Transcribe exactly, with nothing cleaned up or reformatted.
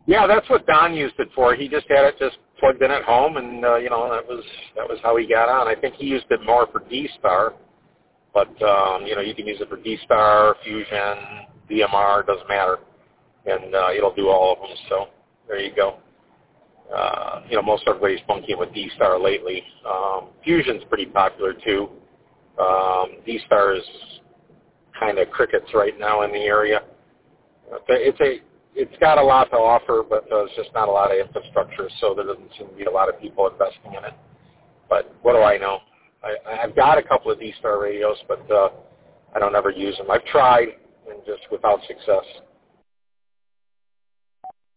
Yeah, that's what Don used it for. He just had it just plugged in at home, and uh, you know that was that was how he got on. I think he used it more for D-Star, but um, you know you can use it for D-Star, Fusion, D M R, doesn't matter, and uh, it'll do all of them. So there you go. Uh, you know most everybody's funky with D-Star lately. Um, Fusion's pretty popular too. Um, D-Star is kind of crickets right now in the area. It's a It's got a lot to offer, but there's just not a lot of infrastructure, so there doesn't seem to be a lot of people investing in it. But what do I know? I, I've got a couple of D-Star radios, but uh, I don't ever use them. I've tried, and just without success.